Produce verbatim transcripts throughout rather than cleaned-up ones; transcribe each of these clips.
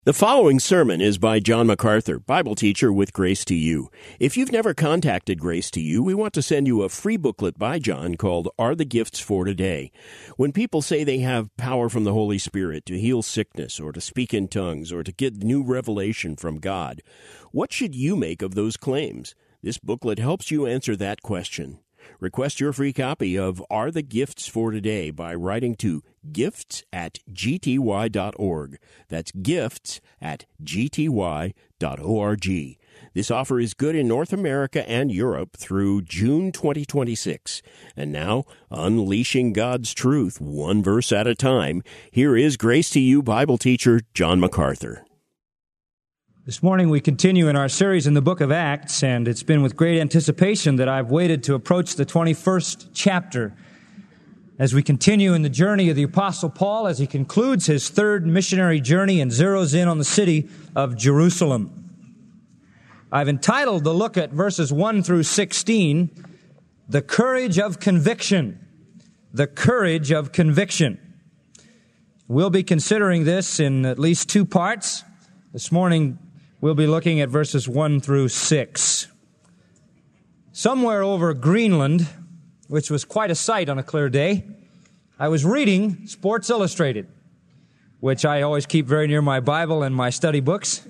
The following sermon is by John MacArthur, Bible teacher with Grace to You. If you've never contacted Grace to You, we want to send you a free booklet by John called Are the Gifts for Today? When people say they have power from the Holy Spirit to heal sickness or to speak in tongues or to get new revelation from God, what should you make of those claims? This booklet helps you answer that question. Request your free copy of Are the Gifts for Today by writing to gifts at g t y dot org. That's gifts at g t y dot org. This offer is good in North America and Europe through June twenty twenty-six. And now, unleashing God's truth one verse at a time, here is Grace to You Bible teacher John MacArthur. This morning we continue in our series in the book of Acts, and it's been with great anticipation that I've waited to approach the twenty-first chapter as we continue in the journey of the Apostle Paul as he concludes his third missionary journey and zeroes in on the city of Jerusalem. I've entitled the look at verses one through sixteen, The Courage of Conviction. The Courage of Conviction. We'll be considering this in at least two parts. This morning we'll be looking at verses one through six. Somewhere over Greenland, which was quite a sight on a clear day, I was reading Sports Illustrated, which I always keep very near my Bible and my study books,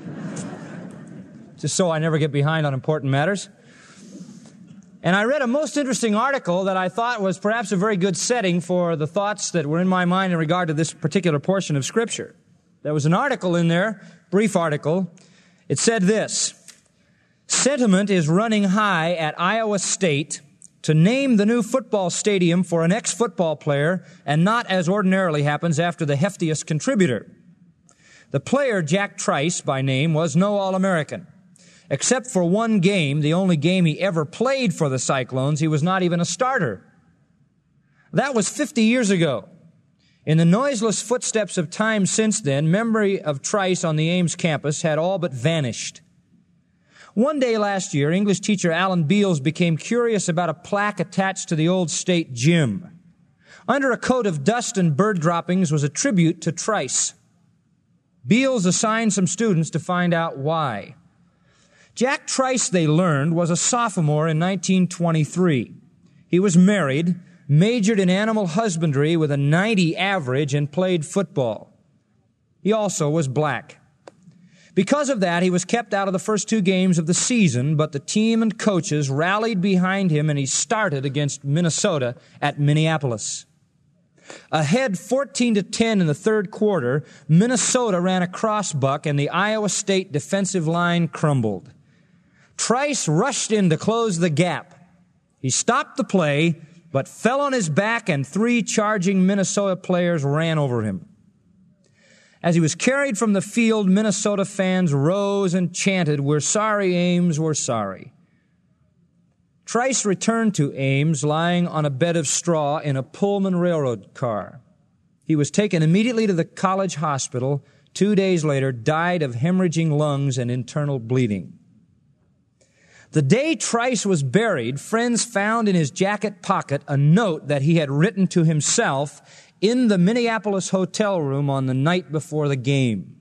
just so I never get behind on important matters. And I read a most interesting article that I thought was perhaps a very good setting for the thoughts that were in my mind in regard to this particular portion of Scripture. There was an article in there, brief article. It said this: sentiment is running high at Iowa State to name the new football stadium for an ex-football player, and not, as ordinarily happens, after the heftiest contributor. The player, Jack Trice by name, was no All-American. Except for one game, the only game he ever played for the Cyclones, he was not even a starter. That was fifty years ago. In the noiseless footsteps of time since then, memory of Trice on the Ames campus had all but vanished. One day last year, English teacher Alan Beals became curious about a plaque attached to the old state gym. Under a coat of dust and bird droppings was a tribute to Trice. Beals assigned some students to find out why. Jack Trice, they learned, was a sophomore in nineteen twenty-three. He was married, majored in animal husbandry with a ninety average, and played football. He also was black. Because of that, he was kept out of the first two games of the season, but the team and coaches rallied behind him, and he started against Minnesota at Minneapolis. Ahead fourteen to ten in the third quarter, Minnesota ran a crossbuck, and the Iowa State defensive line crumbled. Trice rushed in to close the gap. He stopped the play, but fell on his back, and three charging Minnesota players ran over him. As he was carried from the field, Minnesota fans rose and chanted, "We're sorry, Ames, we're sorry." Trice returned to Ames lying on a bed of straw in a Pullman Railroad car. He was taken immediately to the college hospital. Two days later, died of hemorrhaging lungs and internal bleeding. The day Trice was buried, friends found in his jacket pocket a note that he had written to himself in the Minneapolis hotel room on the night before the game.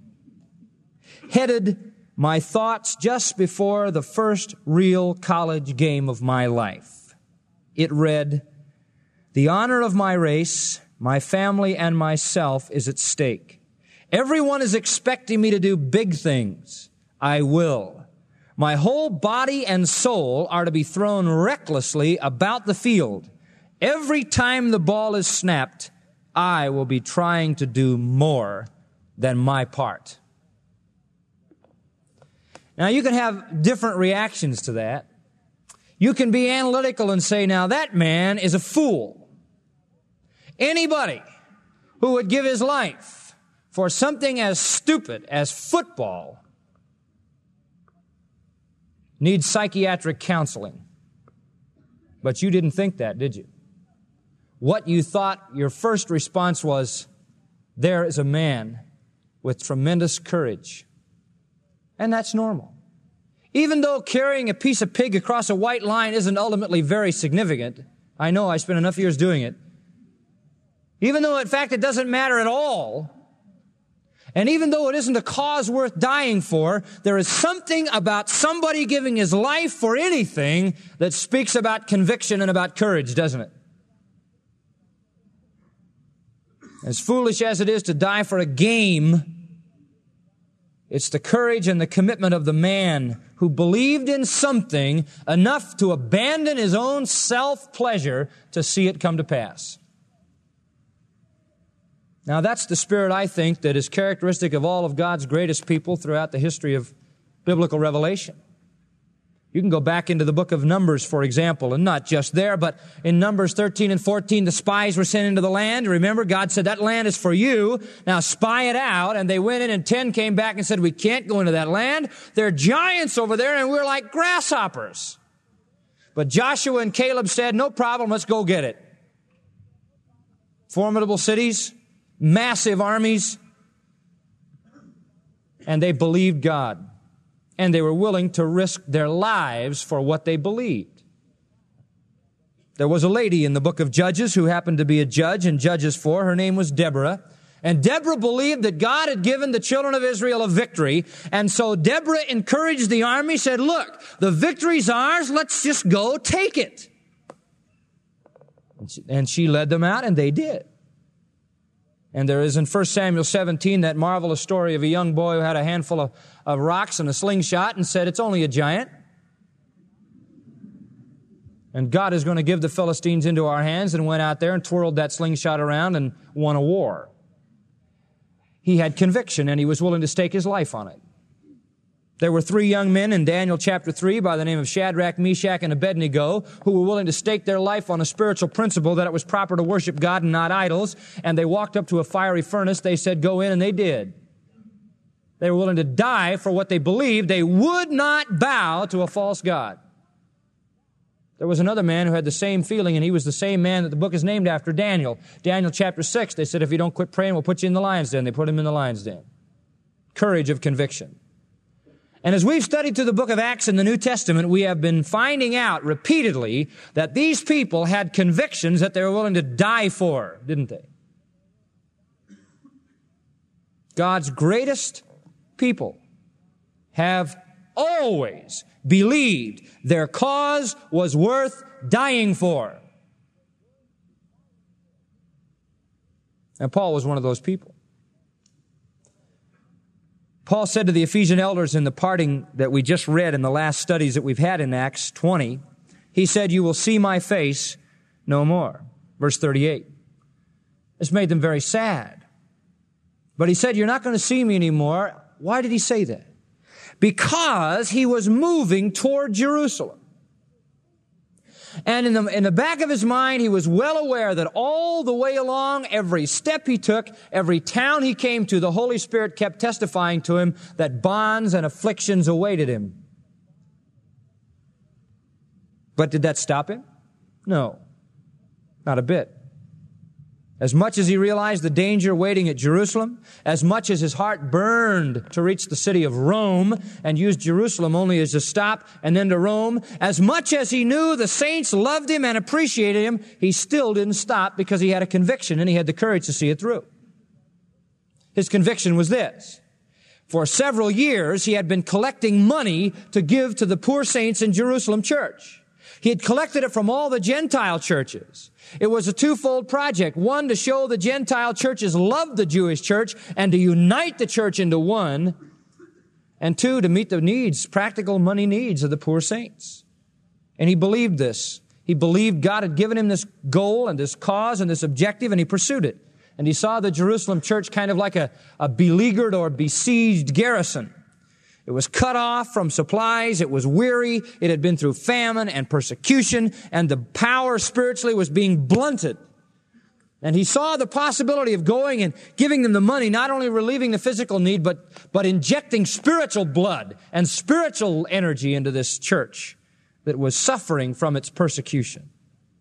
Headed, "My thoughts just before the first real college game of my life." It read, "The honor of my race, my family, and myself is at stake. Everyone is expecting me to do big things. I will. My whole body and soul are to be thrown recklessly about the field. Every time the ball is snapped, I will be trying to do more than my part." Now, you can have different reactions to that. You can be analytical and say, now that man is a fool. Anybody who would give his life for something as stupid as football needs psychiatric counseling. But you didn't think that, did you? What you thought, your first response was, there is a man with tremendous courage. And that's normal. Even though carrying a piece of pig across a white line isn't ultimately very significant, I know I spent enough years doing it. Even though, in fact, it doesn't matter at all, And even though it isn't a cause worth dying for, there is something about somebody giving his life for anything that speaks about conviction and about courage, doesn't it? As foolish as it is to die for a game, it's the courage and the commitment of the man who believed in something enough to abandon his own self-pleasure to see it come to pass. Now, that's the spirit, I think, that is characteristic of all of God's greatest people throughout the history of biblical revelation. You can go back into the book of Numbers, for example, and not just there, but in Numbers thirteen and fourteen, the spies were sent into the land. Remember, God said, that land is for you. Now spy it out. And they went in, and ten came back and said, we can't go into that land. There are giants over there, and we're like grasshoppers. But Joshua and Caleb said, no problem, let's go get it. Formidable cities, massive armies, and they believed God. And they were willing to risk their lives for what they believed. There was a lady in the book of Judges who happened to be a judge in Judges four. Her name was Deborah. And Deborah believed that God had given the children of Israel a victory. And so Deborah encouraged the army, said, look, the victory's ours, let's just go take it. And she led them out, and they did. And there is in First Samuel seventeen that marvelous story of a young boy who had a handful of, of rocks and a slingshot and said, it's only a giant. And God is going to give the Philistines into our hands, and went out there and twirled that slingshot around and won a war. He had conviction, and he was willing to stake his life on it. There were three young men in Daniel chapter three by the name of Shadrach, Meshach, and Abednego who were willing to stake their life on a spiritual principle that it was proper to worship God and not idols. And they walked up to a fiery furnace. They said, go in, and they did. They were willing to die for what they believed. They would not bow to a false god. There was another man who had the same feeling, and he was the same man that the book is named after, Daniel. Daniel chapter six, they said, if you don't quit praying, we'll put you in the lion's den. They put him in the lion's den. Courage of conviction. And as we've studied through the book of Acts in the New Testament, we have been finding out repeatedly that these people had convictions that they were willing to die for, didn't they? God's greatest people have always believed their cause was worth dying for. And Paul was one of those people. Paul said to the Ephesian elders in the parting that we just read in the last studies that we've had in Acts twenty, he said, you will see my face no more. Verse thirty-eight. This made them very sad. But he said, you're not going to see me anymore. Why did he say that? Because he was moving toward Jerusalem. And in the, in the back of his mind, he was well aware that all the way along, every step he took, every town he came to, the Holy Spirit kept testifying to him that bonds and afflictions awaited him. But did that stop him? No, not a bit. As much as he realized the danger waiting at Jerusalem, as much as his heart burned to reach the city of Rome and use Jerusalem only as a stop and then to Rome, as much as he knew the saints loved him and appreciated him, he still didn't stop because he had a conviction and he had the courage to see it through. His conviction was this. For several years, he had been collecting money to give to the poor saints in Jerusalem church. He had collected it from all the Gentile churches. It was a twofold project. One, to show the Gentile churches loved the Jewish church and to unite the church into one. And two, to meet the needs, practical money needs of the poor saints. And he believed this. He believed God had given him this goal and this cause and this objective, and he pursued it. And he saw the Jerusalem church kind of like a, a beleaguered or besieged garrison. It was cut off from supplies. It was weary. It had been through famine and persecution, and the power spiritually was being blunted. And he saw the possibility of going and giving them the money, not only relieving the physical need, but, but injecting spiritual blood and spiritual energy into this church that was suffering from its persecution.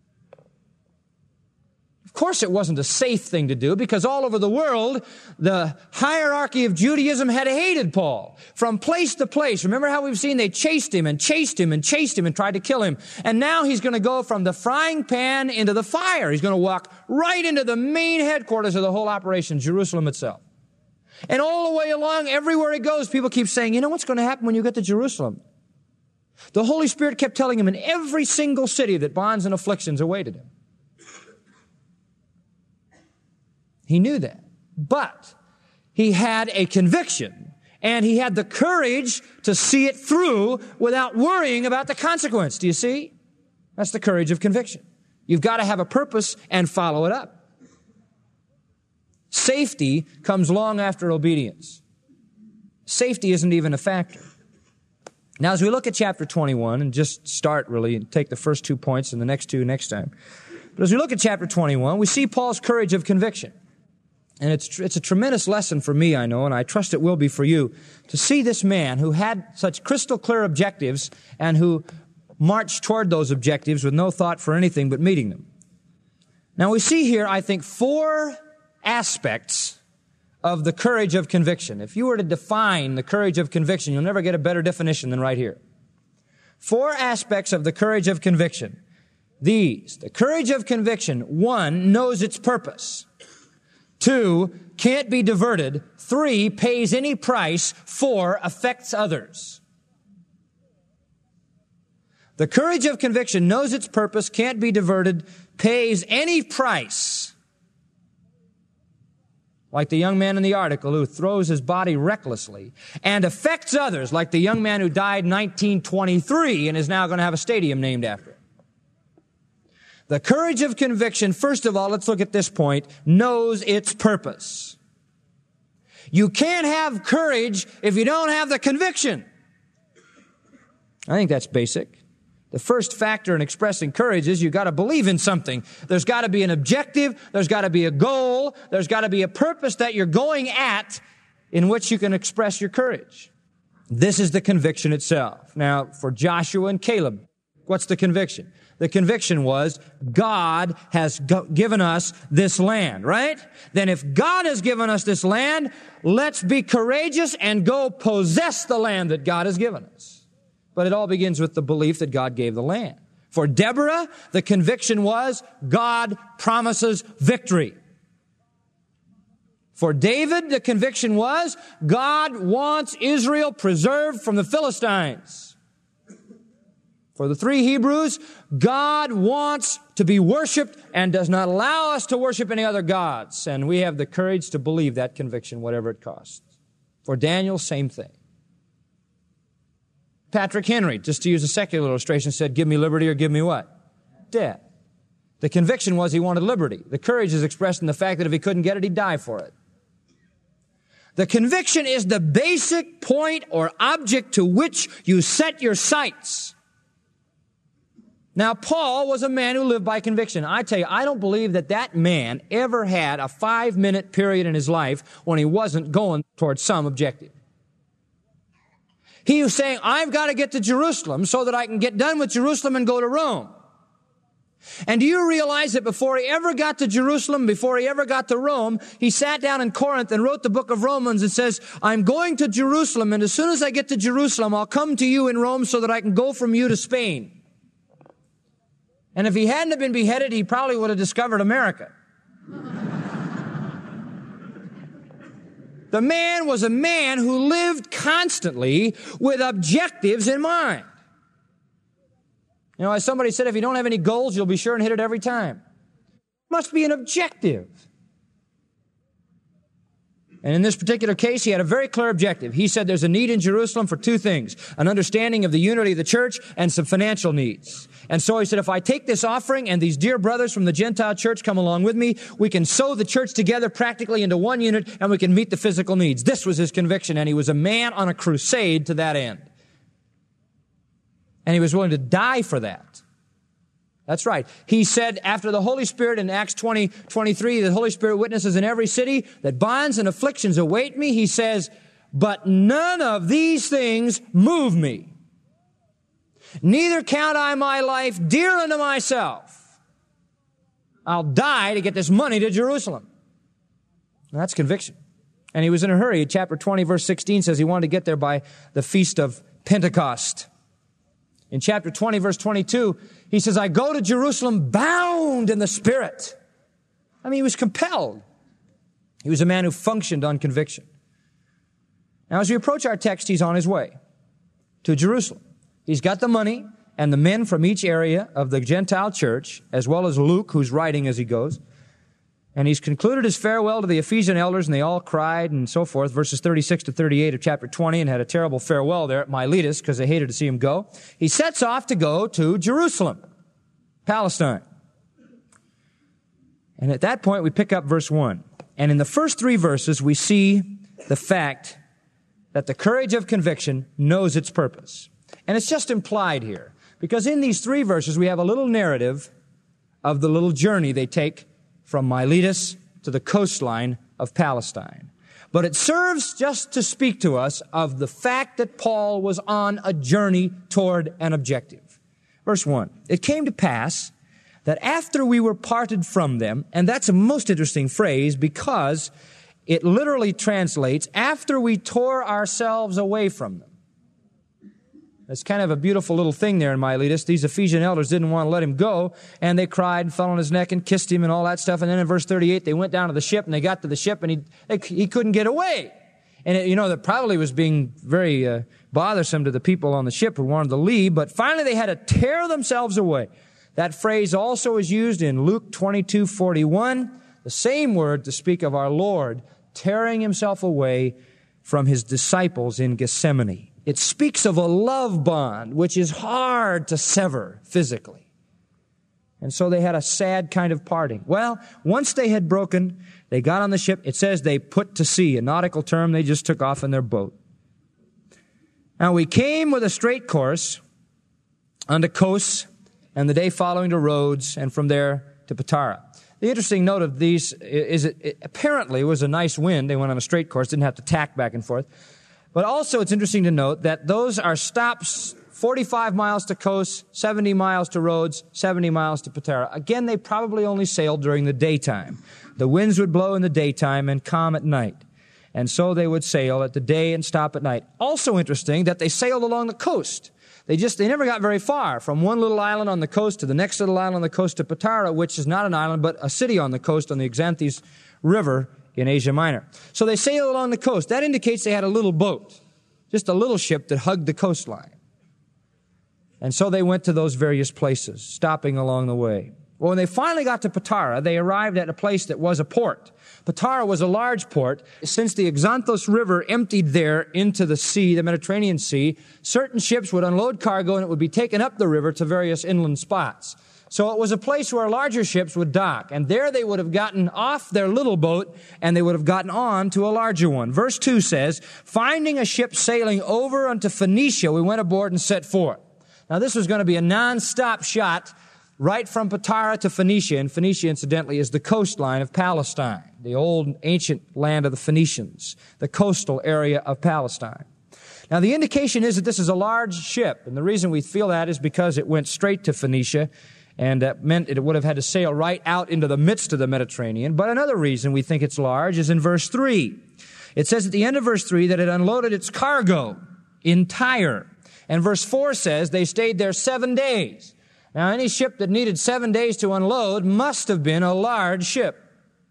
Of course, it wasn't a safe thing to do because all over the world, the hierarchy of Judaism had hated Paul from place to place. Remember how we've seen they chased him and chased him and chased him and tried to kill him. And now he's going to go from the frying pan into the fire. He's going to walk right into the main headquarters of the whole operation, Jerusalem itself. And all the way along, everywhere he goes, people keep saying, you know what's going to happen when you get to Jerusalem? The Holy Spirit kept telling him in every single city that bonds and afflictions awaited him. He knew that. But he had a conviction, and he had the courage to see it through without worrying about the consequence. Do you see? That's the courage of conviction. You've got to have a purpose and follow it up. Safety comes long after obedience. Safety isn't even a factor. Now, as we look at chapter twenty-one, and just start really and take the first two points and the next two next time. But as we look at chapter twenty-one, we see Paul's courage of conviction. And it's, it's a tremendous lesson for me, I know, and I trust it will be for you, to see this man who had such crystal clear objectives and who marched toward those objectives with no thought for anything but meeting them. Now, we see here, I think, four aspects of the courage of conviction. If you were to define the courage of conviction, you'll never get a better definition than right here. Four aspects of the courage of conviction. These, the courage of conviction, one, knows its purpose. Two, can't be diverted. Three, pays any price. Four, affects others. The courage of conviction knows its purpose, can't be diverted, pays any price. Like the young man in the article who throws his body recklessly, and affects others, like the young man who died in nineteen twenty-three and is now going to have a stadium named after him. The courage of conviction, first of all, let's look at this point, knows its purpose. You can't have courage if you don't have the conviction. I think that's basic. The first factor in expressing courage is you've got to believe in something. There's got to be an objective. There's got to be a goal. There's got to be a purpose that you're going at in which you can express your courage. This is the conviction itself. Now, for Joshua and Caleb, what's the conviction? The conviction was God has go- given us this land, right? Then if God has given us this land, let's be courageous and go possess the land that God has given us. But it all begins with the belief that God gave the land. For Deborah, the conviction was God promises victory. For David, the conviction was God wants Israel preserved from the Philistines. For the three Hebrews, God wants to be worshiped and does not allow us to worship any other gods. And we have the courage to believe that conviction, whatever it costs. For Daniel, same thing. Patrick Henry, just to use a secular illustration, said, give me liberty or give me what? Death. The conviction was he wanted liberty. The courage is expressed in the fact that if he couldn't get it, he'd die for it. The conviction is the basic point or object to which you set your sights. Now, Paul was a man who lived by conviction. I tell you, I don't believe that that man ever had a five-minute period in his life when he wasn't going towards some objective. He was saying, I've got to get to Jerusalem so that I can get done with Jerusalem and go to Rome. And do you realize that before he ever got to Jerusalem, before he ever got to Rome, he sat down in Corinth and wrote the book of Romans and says, I'm going to Jerusalem, and as soon as I get to Jerusalem, I'll come to you in Rome so that I can go from you to Spain. And if he hadn't have been beheaded, he probably would have discovered America. The man was a man who lived constantly with objectives in mind. You know, as somebody said, if you don't have any goals, you'll be sure and hit it every time. It must be an objective. And in this particular case, he had a very clear objective. He said there's a need in Jerusalem for two things, an understanding of the unity of the church and some financial needs. And so he said, if I take this offering and these dear brothers from the Gentile church come along with me, we can sew the church together practically into one unit and we can meet the physical needs. This was his conviction, and he was a man on a crusade to that end. And he was willing to die for that. That's right. He said after the Holy Spirit in Acts twenty, twenty-three, the Holy Spirit witnesses in every city that bonds and afflictions await me. He says, but none of these things move me. Neither count I my life dear unto myself. I'll die to get this money to Jerusalem. And that's conviction. And he was in a hurry. Chapter twenty, verse sixteen says he wanted to get there by the feast of Pentecost. In chapter twenty, verse twenty-two, he says, I go to Jerusalem bound in the Spirit. I mean, he was compelled. He was a man who functioned on conviction. Now, as we approach our text, he's on his way to Jerusalem. He's got the money and the men from each area of the Gentile church, as well as Luke, who's writing as he goes. And he's concluded his farewell to the Ephesian elders, and they all cried and so forth, verses thirty-six to thirty-eight of chapter twenty, and had a terrible farewell there at Miletus because they hated to see him go. He sets off to go to Jerusalem, Palestine. And at that point, we pick up verse one. And in the first three verses, we see the fact that the courage of conviction knows its purpose. And it's just implied here, because in these three verses, we have a little narrative of the little journey they take from Miletus to the coastline of Palestine. But it serves just to speak to us of the fact that Paul was on a journey toward an objective. Verse one, it came to pass that after we were parted from them, and that's a most interesting phrase because it literally translates, after we tore ourselves away from them. It's kind of a beautiful little thing there in Miletus. These Ephesian elders didn't want to let him go, and they cried and fell on his neck and kissed him and all that stuff. And then in verse thirty-eight, they went down to the ship, and they got to the ship, and he they, he couldn't get away. And, it, you know, that probably was being very uh, bothersome to the people on the ship who wanted to leave, but finally they had to tear themselves away. That phrase also is used in Luke twenty-two forty-one, the same word to speak of our Lord tearing himself away from his disciples in Gethsemane. It speaks of a love bond which is hard to sever physically. And so they had a sad kind of parting. Well, once they had broken, they got on the ship. It says they put to sea, a nautical term. They just took off in their boat. Now we came with a straight course unto Kos, and the day following to Rhodes, and from there to Patara. The interesting note of these is it, it apparently was a nice wind. They went on a straight course, didn't have to tack back and forth. But also it's interesting to note that those are stops, forty-five miles to Kos, seventy miles to Rhodes, seventy miles to Patara. Again, they probably only sailed during the daytime. The winds would blow in the daytime and calm at night. And so they would sail at the day and stop at night. Also interesting that they sailed along the coast. They just, they never got very far from one little island on the coast to the next little island on the coast to Patara, which is not an island, but a city on the coast on the Xanthus River in Asia Minor. So they sailed along the coast. That indicates they had a little boat, just a little ship that hugged the coastline. And so they went to those various places, stopping along the way. Well, when they finally got to Patara, they arrived at a place that was a port. Patara was a large port. Since the Xanthos River emptied there into the sea, the Mediterranean Sea, certain ships would unload cargo and it would be taken up the river to various inland spots. So it was a place where larger ships would dock, and there they would have gotten off their little boat and they would have gotten on to a larger one. Verse two says, finding a ship sailing over unto Phoenicia, we went aboard and set forth. Now this was going to be a non-stop shot right from Patara to Phoenicia, and Phoenicia, incidentally, is the coastline of Palestine, the old ancient land of the Phoenicians, the coastal area of Palestine. Now, the indication is that this is a large ship, and the reason we feel that is because it went straight to Phoenicia, and that meant it would have had to sail right out into the midst of the Mediterranean. But another reason we think it's large is in verse three. It says at the end of verse three that it unloaded its cargo in Tyre. And verse four says they stayed there seven days. Now, any ship that needed seven days to unload must have been a large ship.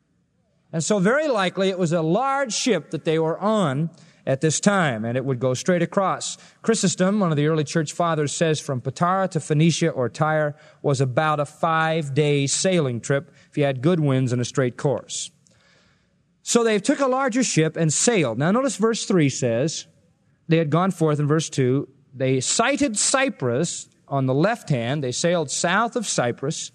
And so very likely it was a large ship that they were on at this time, and it would go straight across. Chrysostom, one of the early church fathers, says from Patara to Phoenicia or Tyre was about a five-day sailing trip if you had good winds and a straight course. So they took a larger ship and sailed. Now notice verse three says, they had gone forth in verse two, they sighted Cyprus on the left hand. They sailed south of Cyprus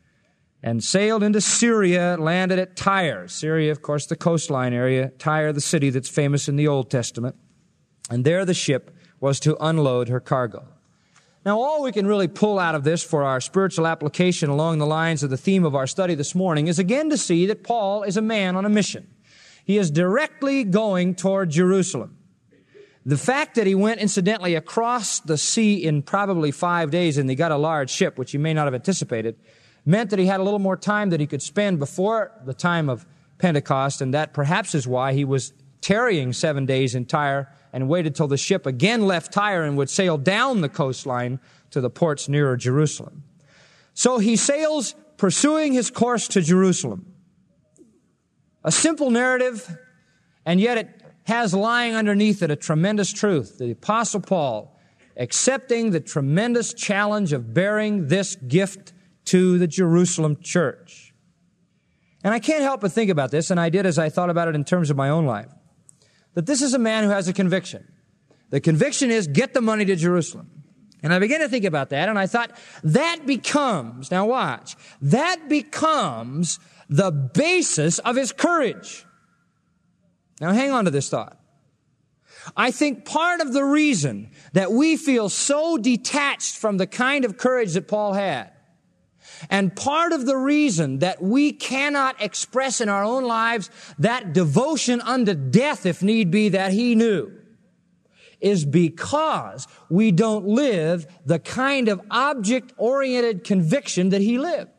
and sailed into Syria, landed at Tyre. Syria, of course, the coastline area. Tyre, the city that's famous in the Old Testament. And there the ship was to unload her cargo. Now, all we can really pull out of this for our spiritual application along the lines of the theme of our study this morning is again to see that Paul is a man on a mission. He is directly going toward Jerusalem. The fact that he went, incidentally, across the sea in probably five days and he got a large ship, which he may not have anticipated, meant that he had a little more time that he could spend before the time of Pentecost, and that perhaps is why he was tarrying seven days in Tyre and waited till the ship again left Tyre and would sail down the coastline to the ports nearer Jerusalem. So he sails pursuing his course to Jerusalem. A simple narrative, and yet it has lying underneath it a tremendous truth. The Apostle Paul accepting the tremendous challenge of bearing this gift to the Jerusalem church. And I can't help but think about this, and I did as I thought about it in terms of my own life, that this is a man who has a conviction. The conviction is, get the money to Jerusalem. And I began to think about that, and I thought, that becomes, now watch, that becomes the basis of his courage. Now hang on to this thought. I think part of the reason that we feel so detached from the kind of courage that Paul had, and part of the reason that we cannot express in our own lives that devotion unto death, if need be, that he knew, is because we don't live the kind of object-oriented conviction that he lived.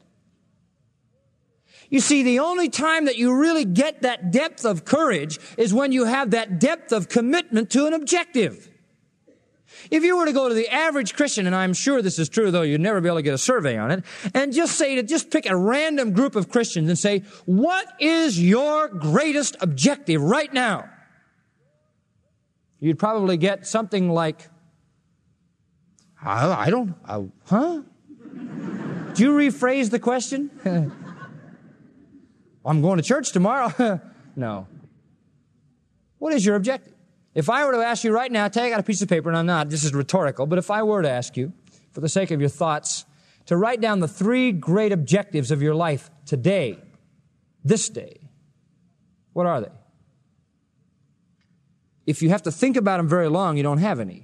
You see, the only time that you really get that depth of courage is when you have that depth of commitment to an objective. If you were to go to the average Christian, and I'm sure this is true, though you'd never be able to get a survey on it, and just say to, just pick a random group of Christians and say, what is your greatest objective right now? You'd probably get something like, I, I don't, I, huh? Do you rephrase the question? I'm going to church tomorrow. No. What is your objective? If I were to ask you right now, take out a piece of paper, and I'm not, this is rhetorical, but if I were to ask you, for the sake of your thoughts, to write down the three great objectives of your life today, this day, what are they? If you have to think about them very long, you don't have any.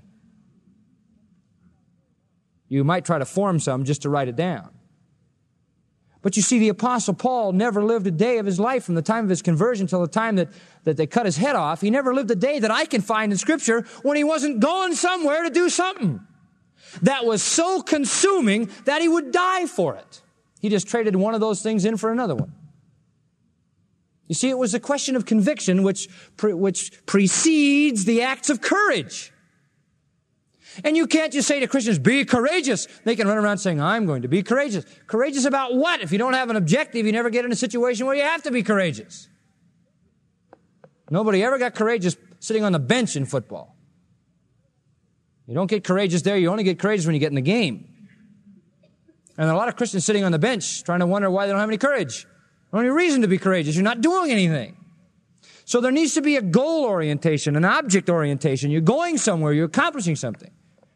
You might try to form some just to write it down. But you see, the Apostle Paul never lived a day of his life from the time of his conversion till the time that, that they cut his head off. He never lived a day that I can find in Scripture when he wasn't going somewhere to do something that was so consuming that he would die for it. He just traded one of those things in for another one. You see, it was a question of conviction which, pre- which precedes the acts of courage. And you can't just say to Christians, be courageous. They can run around saying, I'm going to be courageous. Courageous about what? If you don't have an objective, you never get in a situation where you have to be courageous. Nobody ever got courageous sitting on the bench in football. You don't get courageous there. You only get courageous when you get in the game. And there are a lot of Christians sitting on the bench trying to wonder why they don't have any courage. No any reason to be courageous. You're not doing anything. So there needs to be a goal orientation, an object orientation. You're going somewhere. You're accomplishing something.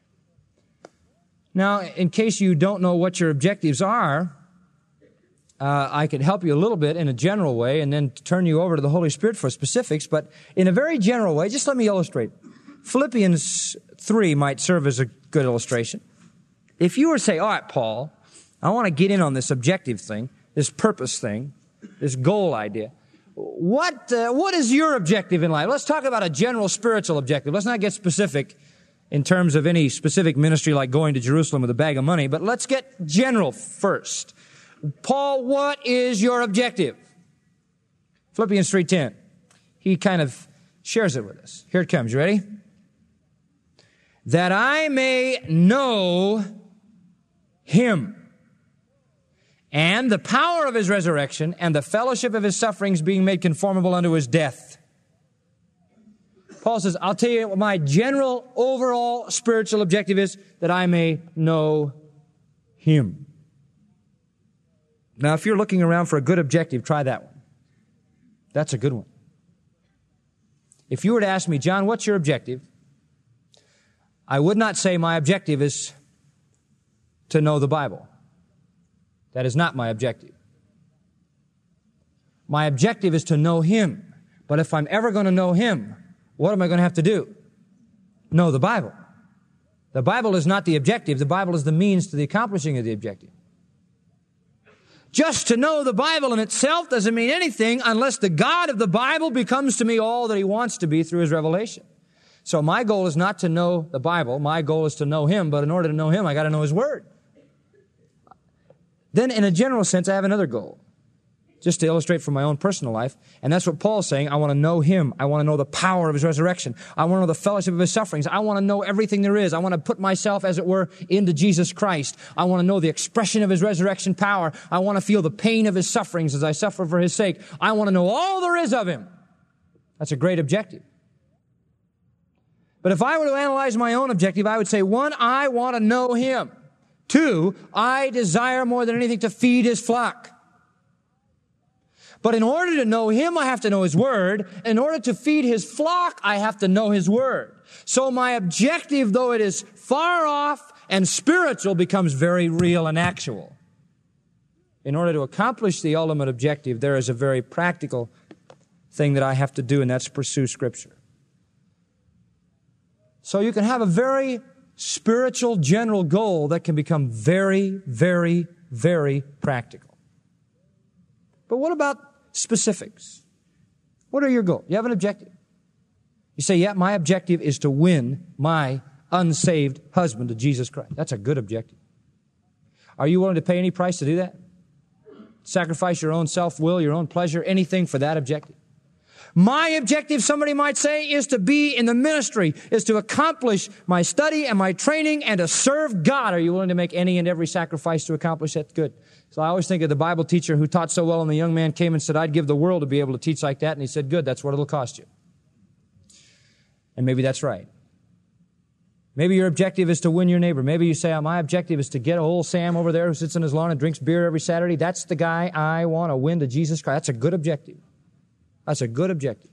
Now, in case you don't know what your objectives are, uh, I could help you a little bit in a general way and then turn you over to the Holy Spirit for specifics. But in a very general way, just let me illustrate. Philippians three might serve as a good illustration. If you were to say, all right, Paul, I want to get in on this objective thing, this purpose thing, this goal idea. What uh, what is your objective in life? Let's talk about a general spiritual objective. Let's not get specific in terms of any specific ministry like going to Jerusalem with a bag of money, but let's get general first. Paul, what is your objective? Philippians three ten. He kind of shares it with us. Here it comes. You ready? That I may know Him and the power of His resurrection and the fellowship of His sufferings, being made conformable unto His death. Paul says, I'll tell you what my general overall spiritual objective is, that I may know Him. Now, if you're looking around for a good objective, try that one. That's a good one. If you were to ask me, John, what's your objective? I would not say my objective is to know the Bible. That is not my objective. My objective is to know Him. But if I'm ever going to know Him, what am I going to have to do? Know the Bible. The Bible is not the objective. The Bible is the means to the accomplishing of the objective. Just to know the Bible in itself doesn't mean anything unless the God of the Bible becomes to me all that He wants to be through His revelation. So my goal is not to know the Bible. My goal is to know Him. But in order to know Him, I got to know His Word. Then in a general sense, I have another goal. Just to illustrate from my own personal life. And that's what Paul's saying. I want to know Him. I want to know the power of His resurrection. I want to know the fellowship of His sufferings. I want to know everything there is. I want to put myself, as it were, into Jesus Christ. I want to know the expression of His resurrection power. I want to feel the pain of His sufferings as I suffer for His sake. I want to know all there is of Him. That's a great objective. But if I were to analyze my own objective, I would say, one, I want to know Him. Two, I desire more than anything to feed His flock. But in order to know Him, I have to know His Word. In order to feed His flock, I have to know His Word. So my objective, though it is far off and spiritual, becomes very real and actual. In order to accomplish the ultimate objective, there is a very practical thing that I have to do, and that's pursue Scripture. So you can have a very spiritual general goal that can become very, very, very practical. But what about specifics? What are your goals? You have an objective. You say, yeah, my objective is to win my unsaved husband to Jesus Christ. That's a good objective. Are you willing to pay any price to do that? Sacrifice your own self-will, your own pleasure, anything for that objective? My objective, somebody might say, is to be in the ministry, is to accomplish my study and my training and to serve God. Are you willing to make any and every sacrifice to accomplish that? Good. So I always think of the Bible teacher who taught so well, and the young man came and said, I'd give the world to be able to teach like that. And he said, good, that's what it'll cost you. And maybe that's right. Maybe your objective is to win your neighbor. Maybe you say, oh, my objective is to get a old Sam over there who sits on his lawn and drinks beer every Saturday. That's the guy I want to win to Jesus Christ. That's a good objective. That's a good objective.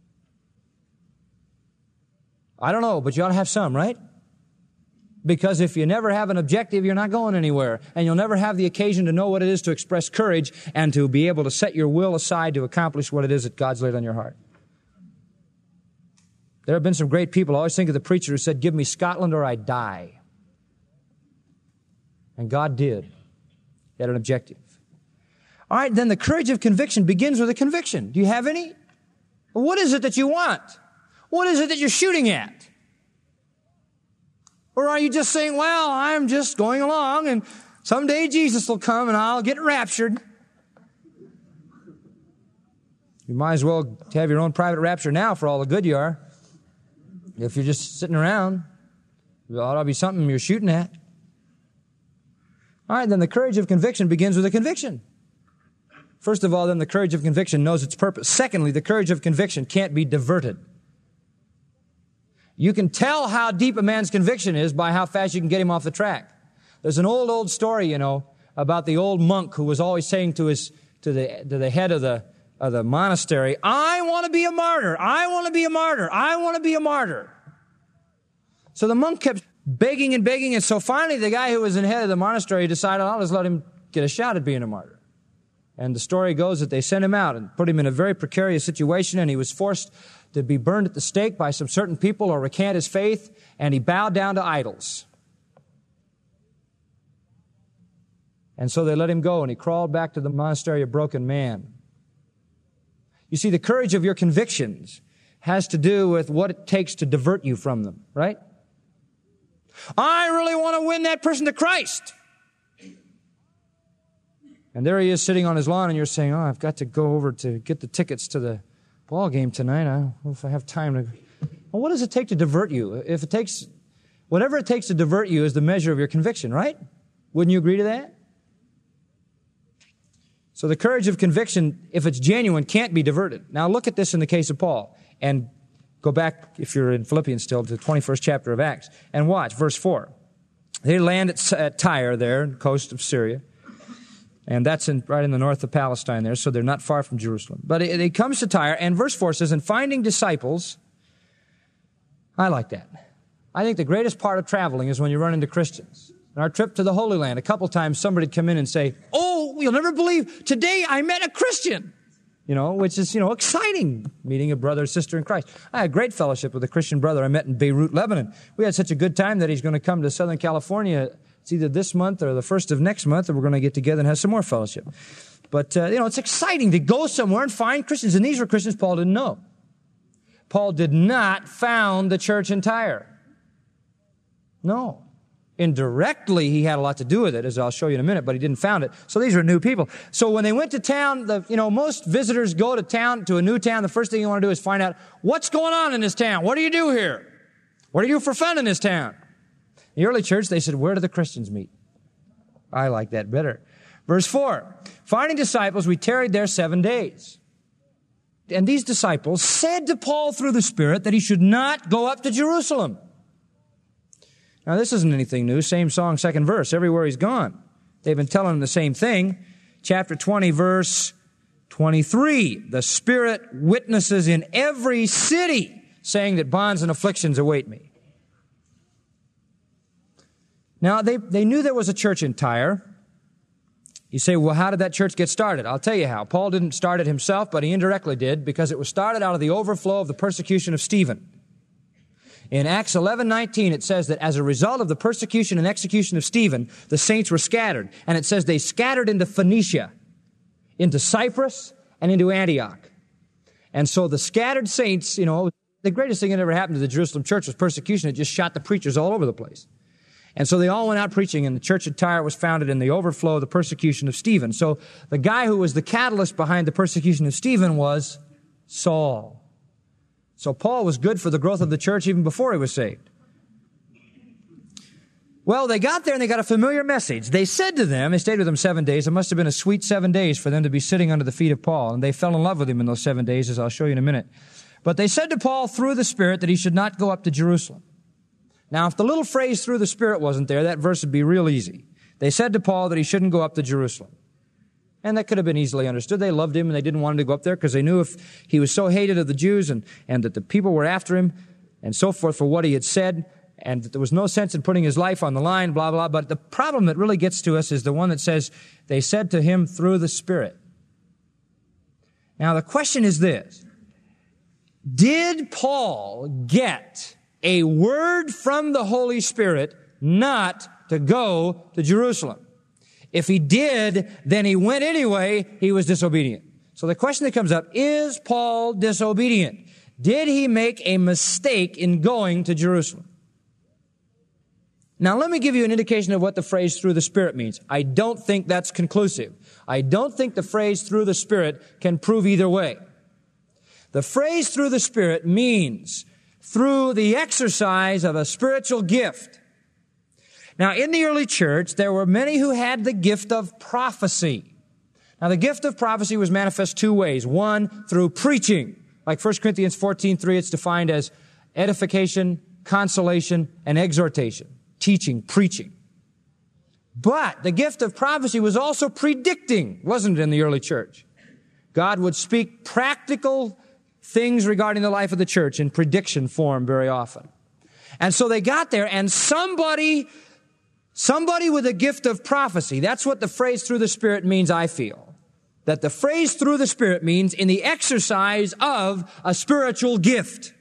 I don't know, but you ought to have some, right? Because if you never have an objective, you're not going anywhere. And you'll never have the occasion to know what it is to express courage and to be able to set your will aside to accomplish what it is that God's laid on your heart. There have been some great people. I always think of the preacher who said, give me Scotland or I die. And God did. He had an objective. All right, then the courage of conviction begins with a conviction. Do you have any? What is it that you want? What is it that you're shooting at? Or are you just saying, well, I'm just going along and someday Jesus will come and I'll get raptured? You might as well have your own private rapture now for all the good you are. If you're just sitting around, it ought to be something you're shooting at. All right, then the courage of conviction begins with a conviction. First of all, then the courage of conviction knows its purpose. Secondly, the courage of conviction can't be diverted. You can tell how deep a man's conviction is by how fast you can get him off the track. There's an old, old story, you know, about the old monk who was always saying to his, to the, to the head of the, of the monastery, I want to be a martyr. I want to be a martyr. I want to be a martyr. So the monk kept begging and begging, and so finally the guy who was in head of the monastery decided, I'll just let him get a shot at being a martyr. And the story goes that they sent him out and put him in a very precarious situation, and he was forced to be burned at the stake by some certain people or recant his faith, and he bowed down to idols. And so they let him go, and he crawled back to the monastery a broken man. You see, the courage of your convictions has to do with what it takes to divert you from them, right? I really want to win that person to Christ. And there he is sitting on his lawn, and you're saying, oh, I've got to go over to get the tickets to the ball game tonight. I don't know if I have time to. Well, what does it take to divert you? If it takes, whatever it takes to divert you is the measure of your conviction, right? Wouldn't you agree to that? So the courage of conviction, if it's genuine, can't be diverted. Now look at this in the case of Paul, and go back, if you're in Philippians still, to the twenty-first chapter of Acts, and watch, verse four. They land at, at Tyre there, on the coast of Syria. And that's in, right in the north of Palestine there, so they're not far from Jerusalem. But it, it comes to Tyre, and verse four says, and finding disciples, I like that. I think the greatest part of traveling is when you run into Christians. On our trip to the Holy Land, a couple times somebody would come in and say, oh, you'll never believe, today I met a Christian. You know, which is, you know, exciting, meeting a brother or sister in Christ. I had great fellowship with a Christian brother I met in Beirut, Lebanon. We had such a good time that he's going to come to Southern California. It's either this month or the first of next month, and we're going to get together and have some more fellowship. But, uh, you know, it's exciting to go somewhere and find Christians. And these were Christians Paul didn't know. Paul did not found the church in Tyre. No. Indirectly, he had a lot to do with it, as I'll show you in a minute, but he didn't found it. So these are new people. So when they went to town, the, you know, most visitors go to town, to a new town. The first thing you want to do is find out, what's going on in this town? What do you do here? What do you do for fun in this town? In the early church, they said, where do the Christians meet? I like that better. Verse four, finding disciples, we tarried there seven days. and these disciples said to Paul through the Spirit that he should not go up to Jerusalem. Now, this isn't anything new. Same song, second verse. Everywhere he's gone, they've been telling him the same thing. Chapter twenty, verse twenty-three. The Spirit witnesses in every city, saying that bonds and afflictions await me. Now, they, they knew there was a church in Tyre. You say, well, how did that church get started? I'll tell you how. Paul didn't start it himself, but he indirectly did, because it was started out of the overflow of the persecution of Stephen. In Acts eleven nineteen, it says that as a result of the persecution and execution of Stephen, the saints were scattered. And it says they scattered into Phoenicia, into Cyprus, and into Antioch. And so the scattered saints, you know, the greatest thing that ever happened to the Jerusalem church was persecution. It just shot the preachers all over the place. And so they all went out preaching, and the church at Tyre was founded in the overflow of the persecution of Stephen. So the guy who was the catalyst behind the persecution of Stephen was Saul. So Paul was good for the growth of the church even before he was saved. Well, they got there and they got a familiar message. They said to them, they stayed with them seven days. It must have been a sweet seven days for them to be sitting under the feet of Paul. And they fell in love with him in those seven days, as I'll show you in a minute. But they said to Paul through the Spirit that he should not go up to Jerusalem. Now, if the little phrase through the Spirit wasn't there, that verse would be real easy. They said to Paul that he shouldn't go up to Jerusalem. And that could have been easily understood. They loved him and they didn't want him to go up there because they knew if he was so hated of the Jews and, and that the people were after him and so forth for what he had said, and that there was no sense in putting his life on the line, blah, blah. But the problem that really gets to us is the one that says, they said to him through the Spirit. Now, the question is this. Did Paul get a word from the Holy Spirit not to go to Jerusalem? If he did, then he went anyway, he was disobedient. So the question that comes up, is Paul disobedient? Did he make a mistake in going to Jerusalem? Now let me give you an indication of what the phrase through the Spirit means. I don't think that's conclusive. I don't think the phrase through the Spirit can prove either way. The phrase through the Spirit means through the exercise of a spiritual gift. Now, in the early church, there were many who had the gift of prophecy. Now, the gift of prophecy was manifest two ways. One, through preaching. Like First Corinthians fourteen three, it's defined as edification, consolation, and exhortation. Teaching, preaching. But the gift of prophecy was also predicting, wasn't it, in the early church? God would speak practical things regarding the life of the church in prediction form very often. And so they got there, and somebody... Somebody with a gift of prophecy, that's what the phrase through the Spirit means, I feel. That the phrase through the Spirit means in the exercise of a spiritual gift.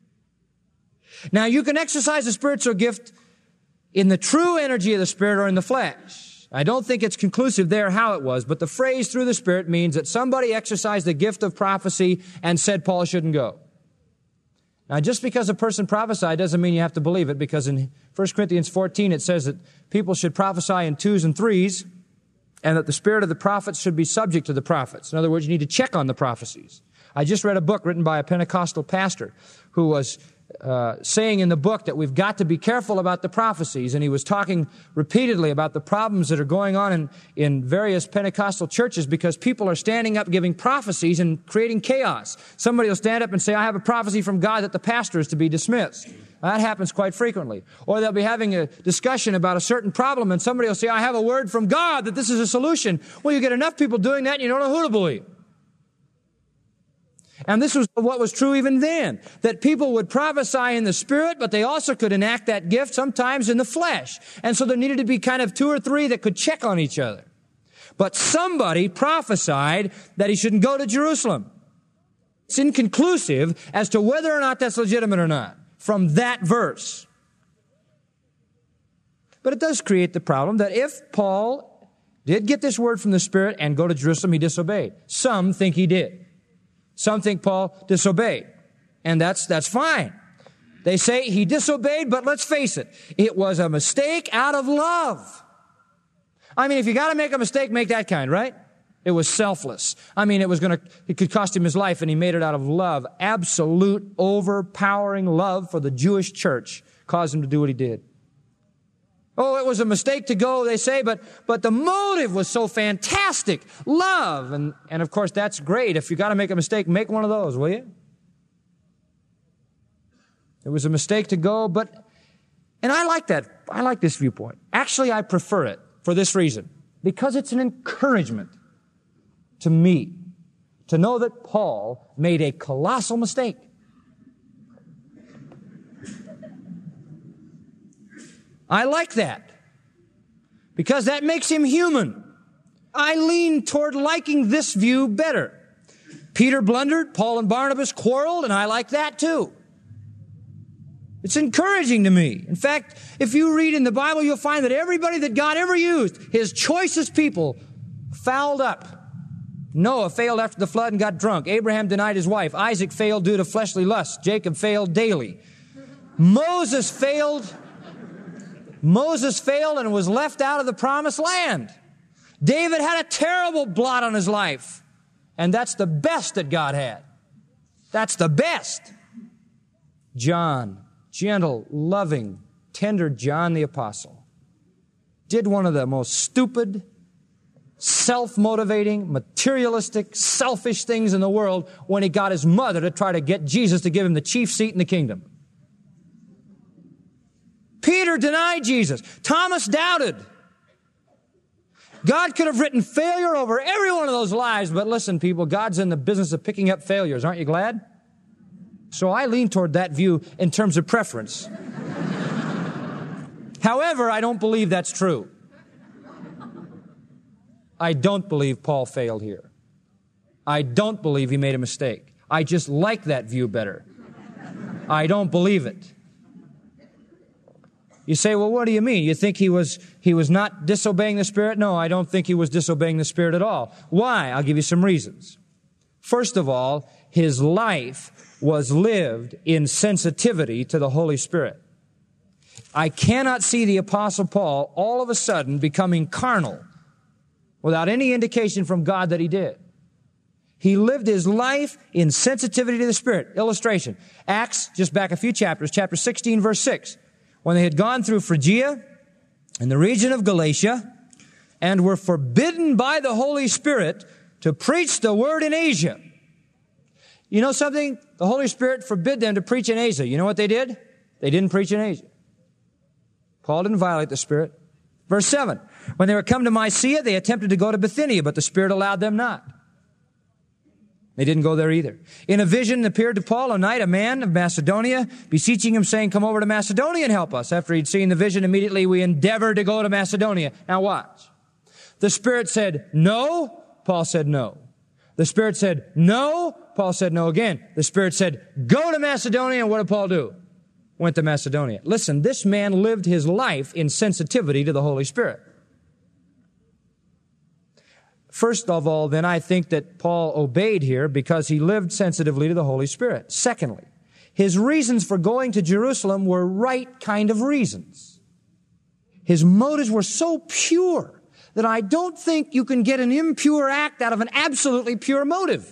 Now, you can exercise a spiritual gift in the true energy of the Spirit or in the flesh. I don't think it's conclusive there how it was, but the phrase through the Spirit means that somebody exercised the gift of prophecy and said Paul shouldn't go. Now, just because a person prophesied doesn't mean you have to believe it, because in First Corinthians fourteen it says that people should prophesy in twos and threes, and that the spirit of the prophets should be subject to the prophets. In other words, you need to check on the prophecies. I just read a book written by a Pentecostal pastor who was uh, saying in the book that we've got to be careful about the prophecies, and he was talking repeatedly about the problems that are going on in, in various Pentecostal churches because people are standing up giving prophecies and creating chaos. Somebody will stand up and say, I have a prophecy from God that the pastor is to be dismissed. That happens quite frequently. Or they'll be having a discussion about a certain problem and somebody will say, I have a word from God that this is a solution. Well, you get enough people doing that and you don't know who to believe. And this was what was true even then, that people would prophesy in the Spirit, but they also could enact that gift sometimes in the flesh. And so there needed to be kind of two or three that could check on each other. But somebody prophesied that he shouldn't go to Jerusalem. It's inconclusive as to whether or not that's legitimate or not from that verse. But it does create the problem that if Paul did get this word from the Spirit and go to Jerusalem, he disobeyed. Some think he did. Some think Paul disobeyed. And that's, that's fine. They say he disobeyed, but let's face it. It was a mistake out of love. I mean, if you got to make a mistake, make that kind, right? It was selfless. I mean, it was going to, it could cost him his life, and he made it out of love. Absolute, overpowering love for the Jewish church caused him to do what he did. Oh, it was a mistake to go, they say, but, but the motive was so fantastic. Love. And, and of course, that's great. If you got to make a mistake, make one of those, will you? It was a mistake to go, but, and I like that. I like this viewpoint. Actually, I prefer it for this reason. Because it's an encouragement to me to know that Paul made a colossal mistake. I like that because that makes him human. I lean toward liking this view better. Peter blundered, Paul and Barnabas quarreled, and I like that too. It's encouraging to me. In fact, if you read in the Bible, you'll find that everybody that God ever used, His choicest people, fouled up. Noah failed after the flood and got drunk. Abraham denied his wife. Isaac failed due to fleshly lust. Jacob failed daily. Moses failed Moses failed and was left out of the promised land. David had a terrible blot on his life. And that's the best that God had. That's the best. John, gentle, loving, tender John the Apostle, did one of the most stupid, self-motivating, materialistic, selfish things in the world when he got his mother to try to get Jesus to give him the chief seat in the kingdom. Peter denied Jesus. Thomas doubted. God could have written failure over every one of those lives, but listen, people, God's in the business of picking up failures. Aren't you glad? So I lean toward that view in terms of preference. However, I don't believe that's true. I don't believe Paul failed here. I don't believe he made a mistake. I just like that view better. I don't believe it. You say, well, what do you mean? You think he was he was not disobeying the Spirit? No, I don't think he was disobeying the Spirit at all. Why? I'll give you some reasons. First of all, his life was lived in sensitivity to the Holy Spirit. I cannot see the Apostle Paul all of a sudden becoming carnal without any indication from God that he did. He lived his life in sensitivity to the Spirit. Illustration. Acts, just back a few chapters, chapter sixteen, verse six. When they had gone through Phrygia and the region of Galatia and were forbidden by the Holy Spirit to preach the word in Asia. You know something? The Holy Spirit forbid them to preach in Asia. You know what they did? They didn't preach in Asia. Paul didn't violate the Spirit. Verse seven. When they were come to Mysia, they attempted to go to Bithynia, but the Spirit allowed them not. They didn't go there either. In a vision appeared to Paul a night a man of Macedonia, beseeching him, saying, come over to Macedonia and help us. After he'd seen the vision, immediately we endeavored to go to Macedonia. Now watch. The Spirit said, no. Paul said, no. The Spirit said, no. Paul said, no again. The Spirit said, go to Macedonia. And what did Paul do? Went to Macedonia. Listen, this man lived his life in sensitivity to the Holy Spirit. First of all, then, I think that Paul obeyed here because he lived sensitively to the Holy Spirit. Secondly, his reasons for going to Jerusalem were right kind of reasons. His motives were so pure that I don't think you can get an impure act out of an absolutely pure motive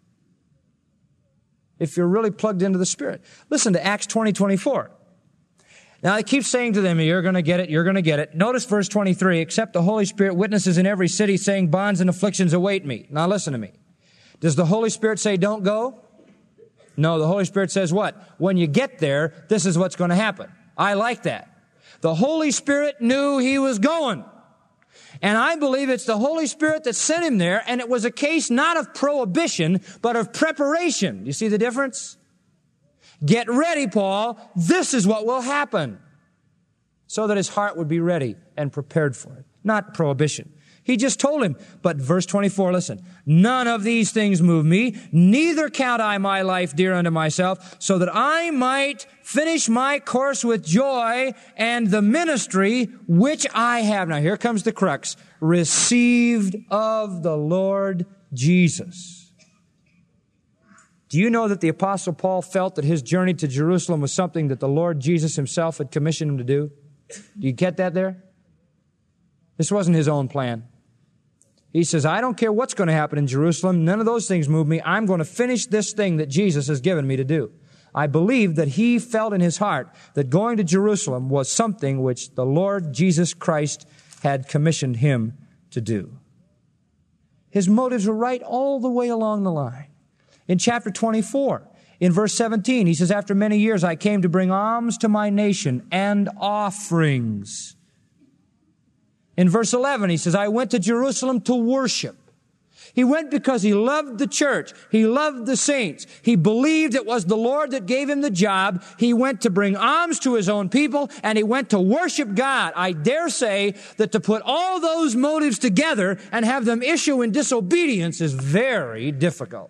if you're really plugged into the Spirit. Listen to Acts twenty, twenty-four. Now, I keep saying to them, you're going to get it, you're going to get it. Notice verse twenty-three, except the Holy Spirit witnesses in every city, saying, bonds and afflictions await me. Now, listen to me. Does the Holy Spirit say, don't go? No, the Holy Spirit says what? When you get there, this is what's going to happen. I like that. The Holy Spirit knew he was going. And I believe it's the Holy Spirit that sent him there, and it was a case not of prohibition, but of preparation. You see the difference? Get ready, Paul. This is what will happen. So that his heart would be ready and prepared for it. Not prohibition. He just told him. But verse twenty-four, listen. None of these things move me. Neither count I my life dear unto myself, so that I might finish my course with joy and the ministry which I have. Now here comes the crux. Received of the Lord Jesus. Do you know that the Apostle Paul felt that his journey to Jerusalem was something that the Lord Jesus himself had commissioned him to do? Do you get that there? This wasn't his own plan. He says, I don't care what's going to happen in Jerusalem. None of those things move me. I'm going to finish this thing that Jesus has given me to do. I believe that he felt in his heart that going to Jerusalem was something which the Lord Jesus Christ had commissioned him to do. His motives were right all the way along the line. In chapter twenty-four, in verse seventeen, he says, after many years I came to bring alms to my nation and offerings. In verse eleven, he says, I went to Jerusalem to worship. He went because he loved the church. He loved the saints. He believed it was the Lord that gave him the job. He went to bring alms to his own people, and he went to worship God. I dare say that to put all those motives together and have them issue in disobedience is very difficult.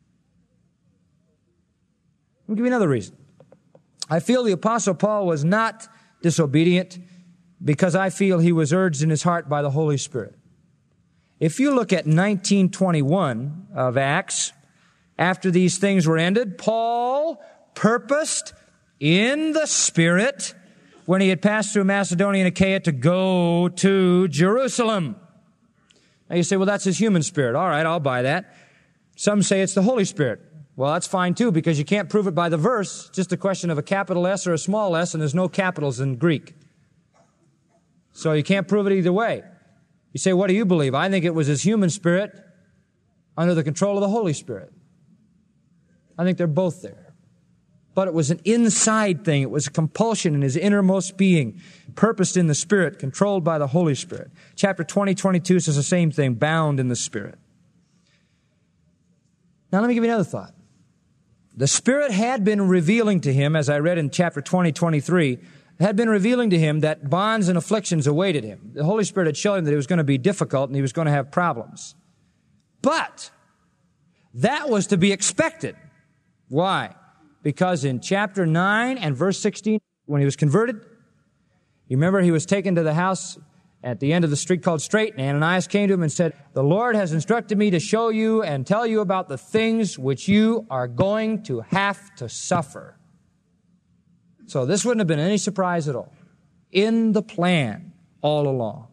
I'll give you another reason. I feel the Apostle Paul was not disobedient because I feel he was urged in his heart by the Holy Spirit. If you look at nineteen twenty-one of Acts, after these things were ended, Paul purposed in the Spirit, when he had passed through Macedonia and Achaia, to go to Jerusalem. Now you say, well, that's his human spirit. All right, I'll buy that. Some say it's the Holy Spirit. Well, that's fine too, because you can't prove it by the verse. It's just a question of a capital S or a small s, and there's no capitals in Greek. So you can't prove it either way. You say, what do you believe? I think it was his human spirit under the control of the Holy Spirit. I think they're both there. But it was an inside thing. It was a compulsion in his innermost being, purposed in the Spirit, controlled by the Holy Spirit. Chapter twenty, twenty-two says the same thing, bound in the Spirit. Now let me give you another thought. The Spirit had been revealing to him, as I read in chapter twenty, twenty-three, had been revealing to him that bonds and afflictions awaited him. The Holy Spirit had shown him that it was going to be difficult and he was going to have problems. But that was to be expected. Why? Because in chapter nine and verse sixteen, when he was converted, you remember he was taken to the house at the end of the street called Straight, and Ananias came to him and said, the Lord has instructed me to show you and tell you about the things which you are going to have to suffer. So this wouldn't have been any surprise at all. In the plan all along.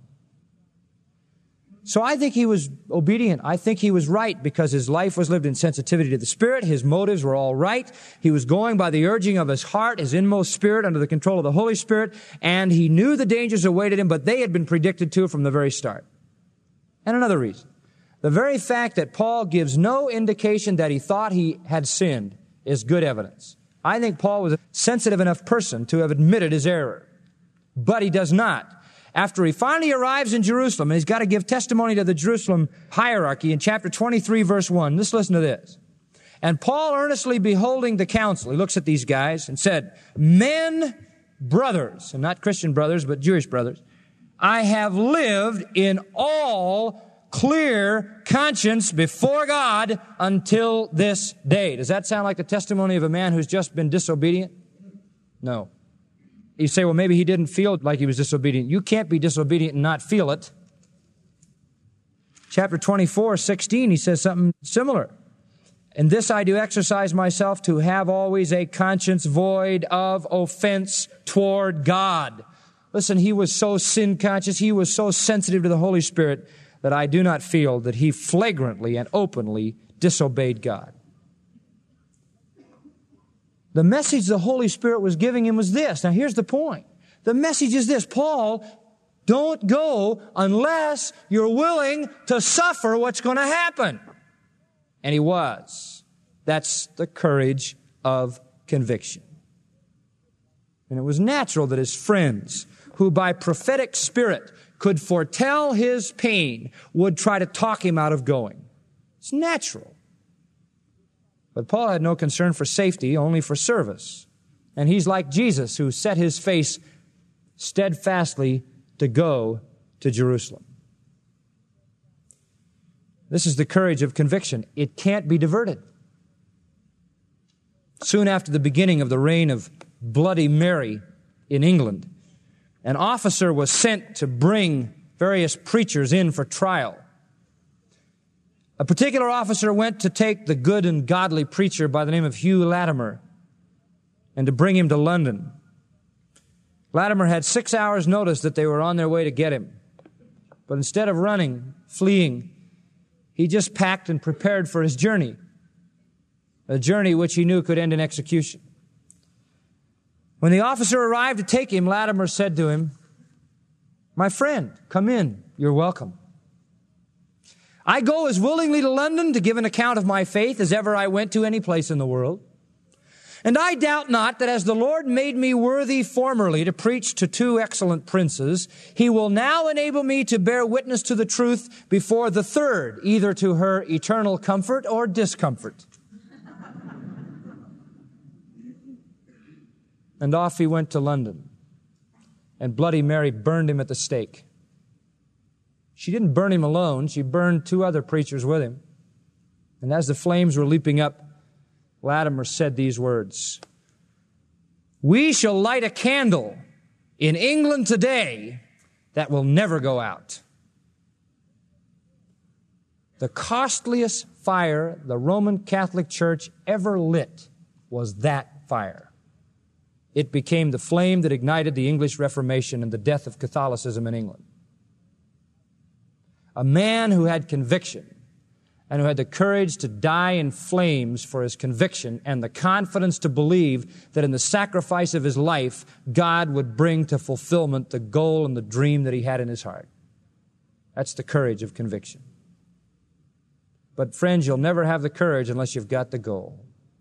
So I think he was obedient. I think he was right because his life was lived in sensitivity to the Spirit. His motives were all right. He was going by the urging of his heart, his inmost spirit, under the control of the Holy Spirit. And he knew the dangers awaited him, but they had been predicted to from the very start. And another reason. The very fact that Paul gives no indication that he thought he had sinned is good evidence. I think Paul was a sensitive enough person to have admitted his error. But he does not. After he finally arrives in Jerusalem, and he's got to give testimony to the Jerusalem hierarchy in chapter twenty-three, verse one. Let's listen to this. And Paul, earnestly beholding the council, he looks at these guys and said, men, brothers, and not Christian brothers, but Jewish brothers, I have lived in all clear conscience before God until this day. Does that sound like the testimony of a man who's just been disobedient? No. You say, well, maybe he didn't feel like he was disobedient. You can't be disobedient and not feel it. Chapter twenty-four, sixteen, he says something similar. And this I do exercise myself to have always a conscience void of offense toward God. Listen, he was so sin conscious, he was so sensitive to the Holy Spirit that I do not feel that he flagrantly and openly disobeyed God. The message the Holy Spirit was giving him was this. Now here's the point. The message is this. Paul, don't go unless you're willing to suffer what's going to happen. And he was. That's the courage of conviction. And it was natural that his friends, who by prophetic spirit could foretell his pain, would try to talk him out of going. It's natural. But Paul had no concern for safety, only for service. And he's like Jesus, who set his face steadfastly to go to Jerusalem. This is the courage of conviction. It can't be diverted. Soon after the beginning of the reign of Bloody Mary in England, an officer was sent to bring various preachers in for trial. A particular officer went to take the good and godly preacher by the name of Hugh Latimer and to bring him to London. Latimer had six hours' notice that they were on their way to get him. But instead of running, fleeing, he just packed and prepared for his journey, a journey which he knew could end in execution. When the officer arrived to take him, Latimer said to him, "My friend, come in. You're welcome. I go as willingly to London to give an account of my faith as ever I went to any place in the world. And I doubt not that as the Lord made me worthy formerly to preach to two excellent princes, He will now enable me to bear witness to the truth before the third, either to her eternal comfort or discomfort." And off he went to London, and Bloody Mary burned him at the stake. She didn't burn him alone. She burned two other preachers with him. And as the flames were leaping up, Latimer said these words, "We shall light a candle in England today that will never go out." The costliest fire the Roman Catholic Church ever lit was that fire. It became the flame that ignited the English Reformation and the death of Catholicism in England. A man who had conviction and who had the courage to die in flames for his conviction and the confidence to believe that in the sacrifice of his life, God would bring to fulfillment the goal and the dream that he had in his heart. That's the courage of conviction. But friends, you'll never have the courage unless you've got the goal.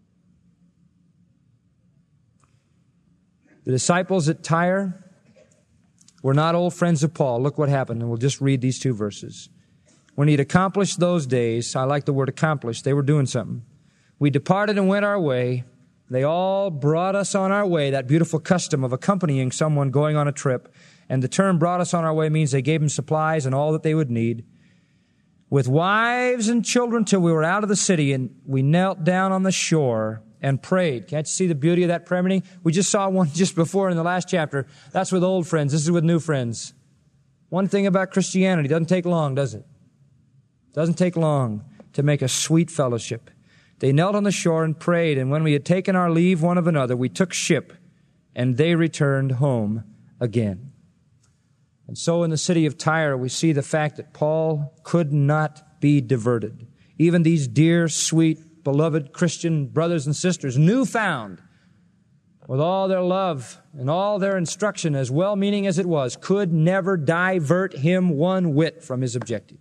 The disciples at Tyre were not old friends of Paul. Look what happened, and we'll just read these two verses. When he'd accomplished those days, I like the word accomplished, they were doing something. We departed and went our way. They all brought us on our way, that beautiful custom of accompanying someone going on a trip. And the term brought us on our way means they gave them supplies and all that they would need. With wives and children till we were out of the city, and we knelt down on the shore and prayed. Can't you see the beauty of that prayer meeting? We just saw one just before in the last chapter. That's with old friends. This is with new friends. One thing about Christianity, it doesn't take long, does it? It doesn't take long to make a sweet fellowship. They knelt on the shore and prayed, and when we had taken our leave one of another, we took ship, and they returned home again. And so in the city of Tyre, we see the fact that Paul could not be diverted. Even these dear, sweet, beloved Christian brothers and sisters, newfound, with all their love and all their instruction, as well-meaning as it was, could never divert him one whit from his objective.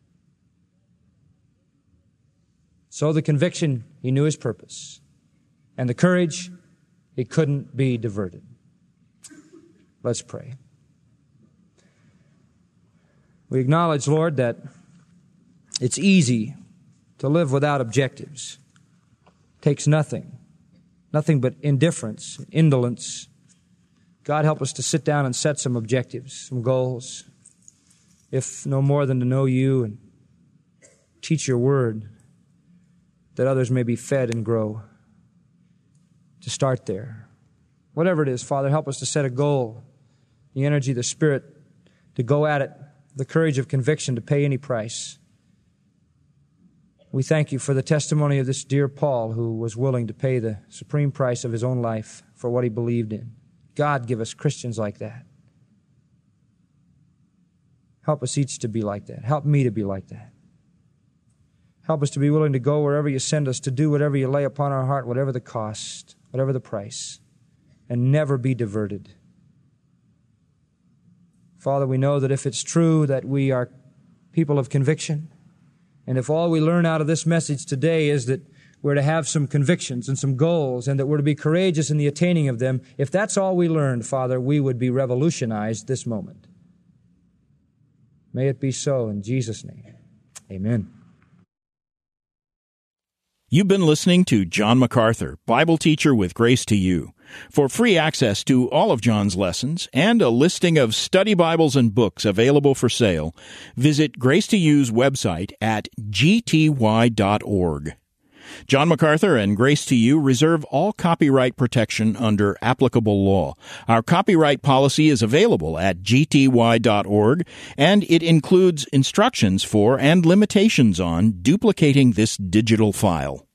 So the conviction, he knew his purpose. And the courage, he couldn't be diverted. Let's pray. We acknowledge, Lord, that it's easy to live without objectives. It takes nothing. Nothing but indifference, indolence. God, help us to sit down and set some objectives, some goals, if no more than to know you and teach your word, that others may be fed and grow. To start there. Whatever it is, Father, help us to set a goal, the energy, the spirit, to go at it, the courage of conviction to pay any price. We thank you for the testimony of this dear Paul, who was willing to pay the supreme price of his own life for what he believed in. God, give us Christians like that. Help us each to be like that. Help me to be like that. Help us to be willing to go wherever you send us, to do whatever you lay upon our heart, whatever the cost, whatever the price, and never be diverted. Father, we know that if it's true that we are people of conviction, and if all we learn out of this message today is that we're to have some convictions and some goals, and that we're to be courageous in the attaining of them, if that's all we learned, Father, we would be revolutionized this moment. May it be so in Jesus' name. Amen. You've been listening to John MacArthur, Bible teacher with Grace to You. For free access to all of John's lessons and a listing of study Bibles and books available for sale, visit Grace to You's website at g t y dot org. John MacArthur and Grace to You reserve all copyright protection under applicable law. Our copyright policy is available at g t y dot org, and it includes instructions for and limitations on duplicating this digital file.